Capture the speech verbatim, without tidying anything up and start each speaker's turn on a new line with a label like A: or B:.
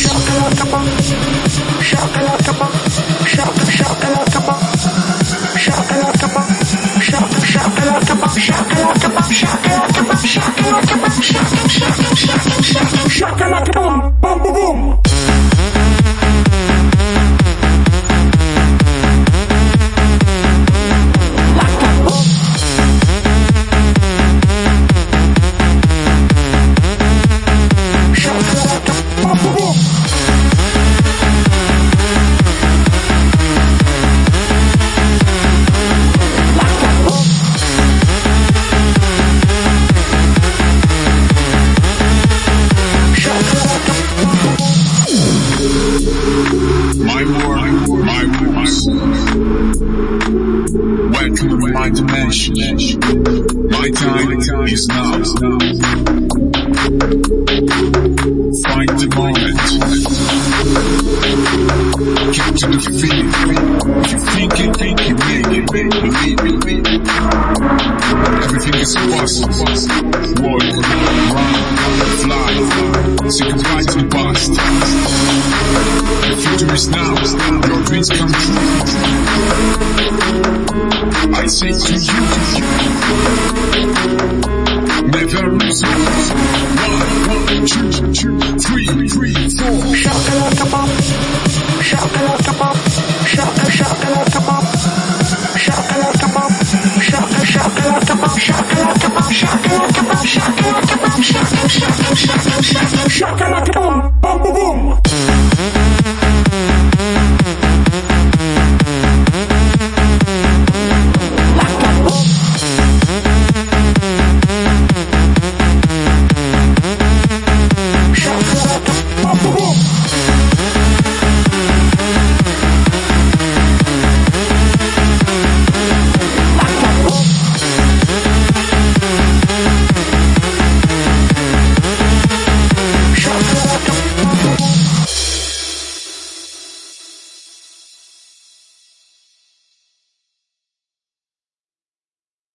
A: Shakalaka boom, boom, boom, boom. Welcome to my dimension. My time is now. Find the moment. Get to the feeling. If you think it, think it, make it, believe it. Everything is possible. Walk, run, fly. Say goodbye to the past. The future is now. Your dreams come true. I say to you, never lose hope. One, two, two, three, three, four. Shakalaka pop, shakalaka pop, shaka shakalaka pop, shakalaka pop, shaka shakalaka pop, shakalaka pop, shakalaka pop, shakalaka pop, shaka shaka shaka shaka shakalaka pop, pop pop.